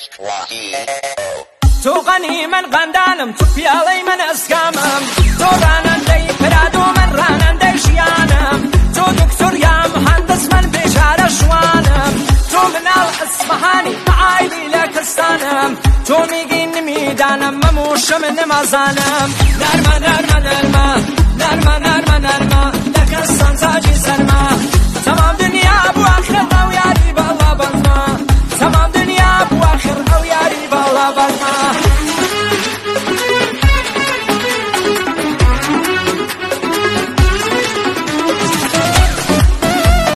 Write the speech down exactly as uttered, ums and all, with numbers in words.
تو غنی من غندانم تو پیاڵەی من ئەسکامم تۆ ڕانەندەی پراد و من ڕانەندەی ژیانم تۆ دکتۆر یا مهندس من بێژارە شوانم تۆ مناڵ ئەسفەهانی عایلی لە کەستانم تۆ میگی نمیدانم مەموشە من نەمەزانم نەرمە نەرمە نەرمە نەرمە نەرمە نەرمە لە کەستان زاجی سەرمە تەمام دنیا